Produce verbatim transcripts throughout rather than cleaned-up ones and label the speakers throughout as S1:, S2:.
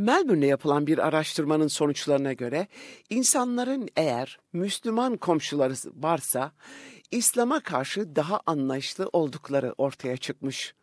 S1: Melbourne'de yapılan bir araştırmanın sonuçlarına göre insanların eğer Müslüman komşuları varsa İslam'a karşı daha anlayışlı oldukları ortaya çıkmış.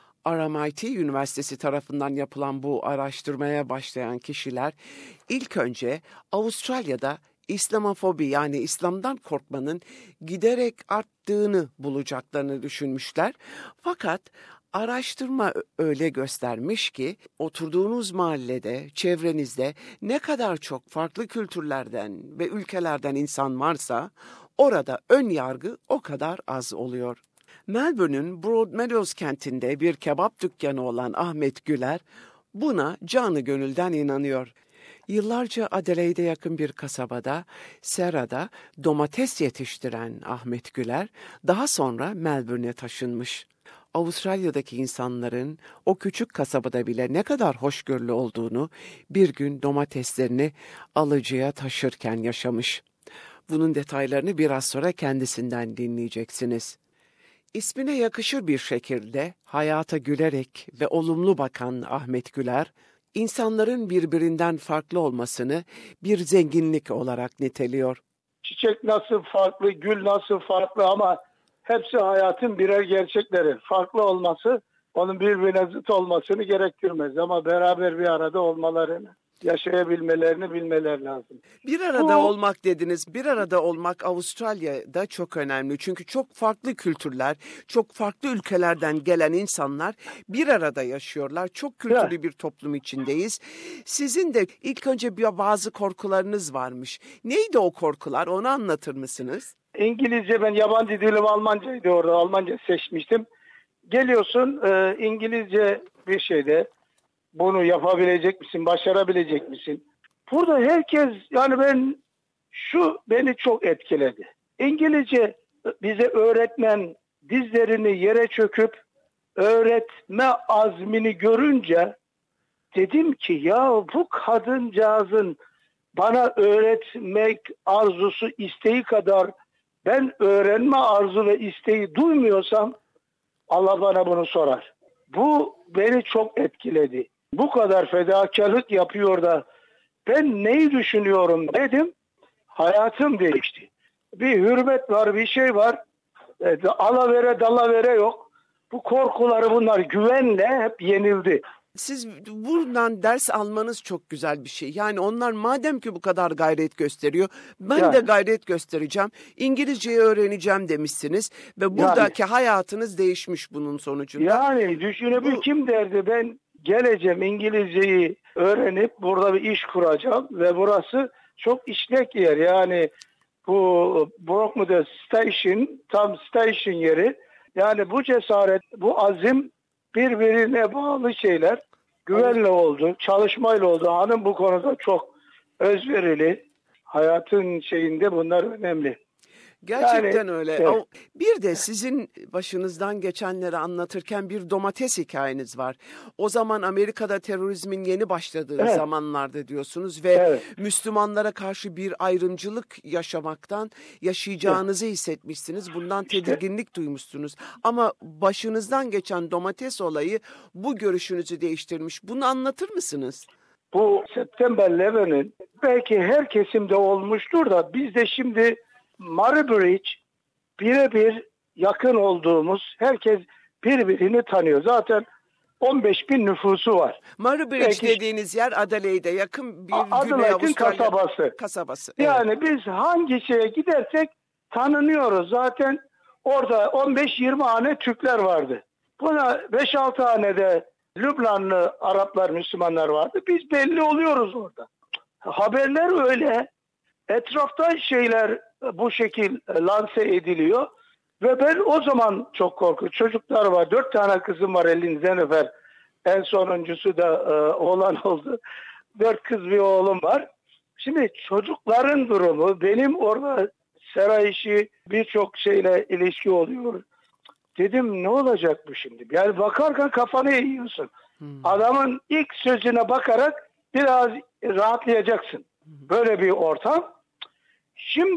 S1: R M I T Üniversitesi tarafından yapılan bu araştırmaya başlayan kişiler ilk önce Avustralya'da İslamofobi yani İslam'dan korkmanın giderek arttığını bulacaklarını düşünmüşler. Fakat araştırma öyle göstermiş ki oturduğunuz mahallede, çevrenizde ne kadar çok farklı kültürlerden ve ülkelerden insan varsa orada ön yargı o kadar az oluyor. Melbourne'ün Broadmeadows kentinde bir kebap dükkanı olan Ahmet Güler buna canı gönülden inanıyor. Yıllarca Adelaide'e yakın bir kasabada, serada domates yetiştiren Ahmet Güler daha sonra Melbourne'e taşınmış. Avustralya'daki insanların o küçük kasabada bile ne kadar hoşgörülü olduğunu bir gün domateslerini alıcıya taşırken yaşamış. Bunun detaylarını biraz sonra kendisinden dinleyeceksiniz. İsmine yakışır bir şekilde hayata gülerek ve olumlu bakan Ahmet Güler, insanların birbirinden farklı olmasını bir zenginlik olarak niteliyor.
S2: Çiçek nasıl farklı, gül nasıl farklı ama hepsi hayatın birer gerçekleri. Farklı olması onun birbirine zıt olmasını gerektirmez ama beraber bir arada olmalarını, yaşayabilmelerini bilmeler lazım.
S1: Bir arada Bu, olmak dediniz. Bir arada olmak Avustralya'da çok önemli. Çünkü çok farklı kültürler, çok farklı ülkelerden gelen insanlar bir arada yaşıyorlar. Çok kültürlü ya. bir toplum içindeyiz. Sizin de ilk önce bir bazı korkularınız varmış. Neydi o korkular? Onu anlatır mısınız?
S2: İngilizce, ben yabancı dilim Almancaydı orada. Almanca seçmiştim. Geliyorsun e, İngilizce bir şeyde bunu yapabilecek misin, başarabilecek misin? Burada herkes, yani ben şu beni çok etkiledi. İngilizce bize öğretmen dizlerini yere çöküp öğretme azmini görünce dedim ki ya bu kadıncağızın bana öğretmek arzusu, isteği kadar ben öğrenme arzu ve isteği duymuyorsam Allah bana bunu sorar. Bu beni çok etkiledi. Bu kadar fedakarlık yapıyor da ben neyi düşünüyorum dedim. Hayatım değişti. Bir hürmet var, bir şey var. E, alavere dalavere yok. Bu korkuları, bunlar güvenle hep yenildi.
S1: Siz buradan ders almanız çok güzel bir şey. Yani onlar madem ki bu kadar gayret gösteriyor, ben yani. de gayret göstereceğim. İngilizceyi öğreneceğim demişsiniz ve buradaki yani. hayatınız değişmiş bunun sonucunda.
S2: Yani düşünebil bu... kim derdi ben geleceğim İngilizceyi öğrenip burada bir iş kuracağım ve burası çok işlek yer. Yani bu Broadmeadow Station, tam station yeri. Yani bu cesaret, bu azim birbirine bağlı şeyler. Güvenle oldu, çalışmayla oldu. Hanım bu konuda çok özverili. Hayatın şeyinde bunlar önemli.
S1: Gerçekten yani, öyle. Evet. Bir de sizin başınızdan geçenleri anlatırken bir domates hikayeniz var. O zaman Amerika'da terörizmin yeni başladığı evet. zamanlarda diyorsunuz ve evet. Müslümanlara karşı bir ayrımcılık yaşamaktan yaşayacağınızı evet. hissetmişsiniz. Bundan tedirginlik işte. duymuşsunuz. Ama başınızdan geçen domates olayı bu görüşünüzü değiştirmiş. Bunu anlatır mısınız?
S2: Bu September eleven'in belki her kesimde olmuştur da biz de şimdi Murray Bridge birebir yakın olduğumuz, herkes birbirini tanıyor. Zaten on beş bin nüfusu var.
S1: Murray Bridge Belki, dediğiniz yer Adelaide'e yakın bir
S2: Adelaide'in kasabası.
S1: kasabası.
S2: Yani
S1: evet.
S2: biz hangi şeye gidersek tanınıyoruz. Zaten orada on beş yirmi hane Türkler vardı. Buna beş altı hanede Lübnanlı Araplar, Müslümanlar vardı. Biz belli oluyoruz orada. Haberler öyle. Etrafta şeyler bu şekil lanse ediliyor ve ben o zaman çok korkuyorum. Çocuklar var, dört tane kızım var, elinizden öper. En sonuncusu da e, oğlan oldu. Dört kız bir oğlum var. Şimdi çocukların durumu, benim orada sera işi birçok şeyle ilişki oluyor. Dedim ne olacak bu şimdi? Yani bakarken kafanı eğiyorsun. Hmm. Adamın ilk sözüne bakarak biraz rahatlayacaksın. Böyle bir ortam. Şimdi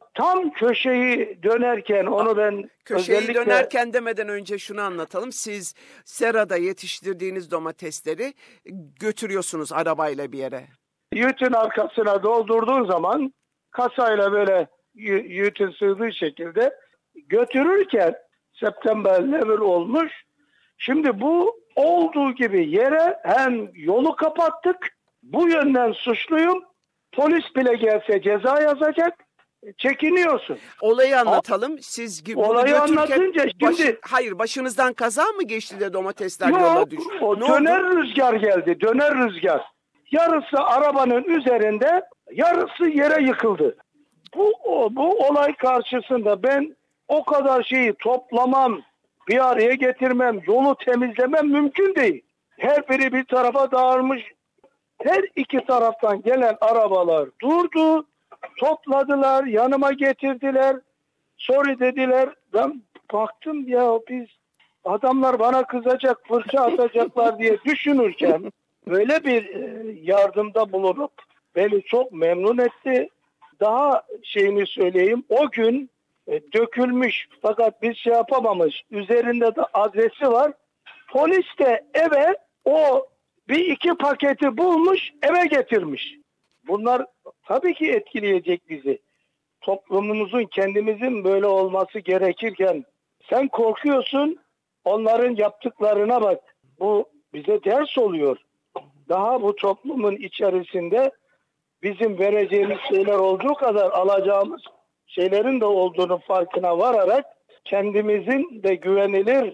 S2: tam köşeyi dönerken onu ben
S1: Köşeyi
S2: özellikle...
S1: dönerken demeden önce şunu anlatalım. Siz serada yetiştirdiğiniz domatesleri götürüyorsunuz arabayla bir yere.
S2: Yiğitin arkasına doldurduğun zaman kasayla böyle yiğitin sığdığı şekilde götürürken September level olmuş. Şimdi bu olduğu gibi yere hem yolu kapattık, bu yönden suçluyum, polis bile gelse ceza yazacak, çekiniyorsun.
S1: Olayı anlatalım. Siz bunu
S2: Olayı
S1: götürürken
S2: anlatınca
S1: başı-
S2: şimdi...
S1: hayır, başınızdan kaza mı geçti de domatesler
S2: Yok,
S1: yola düştü?
S2: o
S1: Ne
S2: döner
S1: oldu?
S2: rüzgar geldi, döner rüzgar. Yarısı arabanın üzerinde, yarısı yere yıkıldı. Bu, o, bu olay karşısında ben o kadar şeyi toplamam, bir araya getirmem, yolu temizlemem mümkün değil. Her biri bir tarafa dağılmış. Her iki taraftan gelen arabalar durdu, topladılar, yanıma getirdiler. Sorry dediler. Ben baktım ya biz adamlar bana kızacak, fırça atacaklar diye düşünürken böyle bir yardımda bulunup beni çok memnun etti. Daha şeyini söyleyeyim, o gün e, dökülmüş fakat biz şey yapamamış. Üzerinde de adresi var. Polis de eve o bir iki paketi bulmuş, eve getirmiş. Bunlar tabii ki etkileyecek bizi. Toplumumuzun, kendimizin böyle olması gerekirken sen korkuyorsun, onların yaptıklarına bak. Bu bize ders oluyor. Daha bu toplumun içerisinde bizim vereceğimiz şeyler olduğu kadar alacağımız şeylerin de olduğunu farkına vararak kendimizin de güvenilir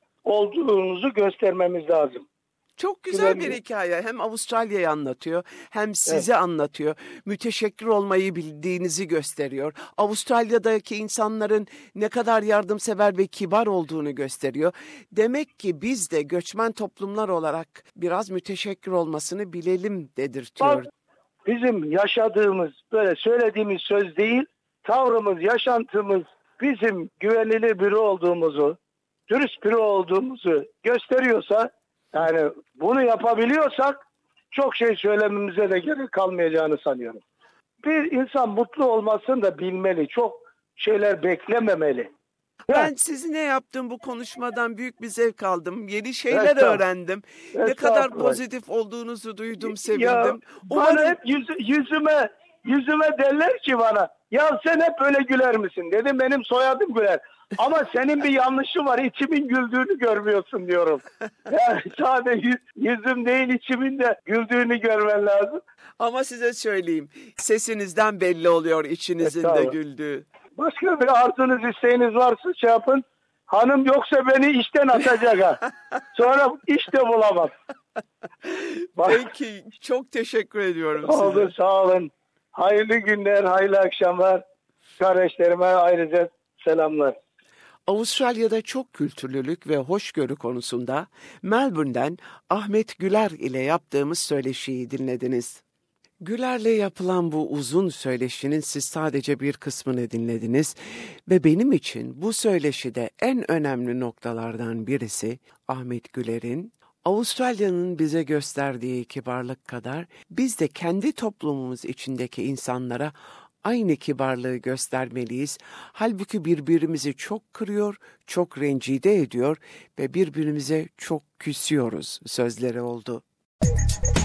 S2: olduğumuzu göstermemiz lazım.
S1: Çok güzel bir
S2: Güvenli.
S1: hikaye. Hem Avustralya'yı anlatıyor, hem sizi anlatıyor. Müteşekkir olmayı bildiğinizi gösteriyor. Avustralya'daki insanların ne kadar yardımsever ve kibar olduğunu gösteriyor. Demek ki biz de göçmen toplumlar olarak biraz müteşekkir olmasını bilelim dedirtiyor.
S2: Bak, bizim yaşadığımız, böyle söylediğimiz söz değil, tavrımız, yaşantımız bizim güvenilir biri olduğumuzu, dürüst biri olduğumuzu gösteriyorsa, yani bunu yapabiliyorsak çok şey söylememize de gerek kalmayacağını sanıyorum. Bir insan mutlu olmasını da bilmeli, çok şeyler beklememeli.
S1: Ben sizinle yaptığım bu konuşmadan büyük bir zevk aldım. Yeni şeyler
S2: Estağfurullah.
S1: öğrendim. Ne kadar pozitif olduğunuzu duydum, sevindim.
S2: Ya, bana hep yüz, yüzüme yüzüme derler ki bana, ya sen hep öyle güler misin? Dedim benim soyadım Güler. Ama senin bir yanlışın var, içimin güldüğünü görmüyorsun diyorum. Yani sadece yüz, yüzüm değil, içimin de güldüğünü görmen lazım.
S1: Ama size söyleyeyim, sesinizden belli oluyor içinizin de güldüğü.
S2: Başka bir arzunuz, isteğiniz varsa şey yapın. Hanım yoksa beni işten atacak ha. Sonra iş de bulamam.
S1: Peki, çok teşekkür ediyorum size.
S2: Oldu, sağ olun. Hayırlı günler, hayırlı akşamlar. Kardeşlerime ayrıca selamlar.
S1: Avustralya'da çok kültürlülük ve hoşgörü konusunda Melbourne'den Ahmet Güler ile yaptığımız söyleşiyi dinlediniz. Güler'le yapılan bu uzun söyleşinin siz sadece bir kısmını dinlediniz ve benim için bu söyleşide en önemli noktalardan birisi Ahmet Güler'in Avustralya'nın bize gösterdiği kibarlık kadar biz de kendi toplumumuz içindeki insanlara aynı kibarlığı göstermeliyiz. Halbuki birbirimizi çok kırıyor, çok rencide ediyor ve birbirimize çok küsüyoruz sözleri oldu.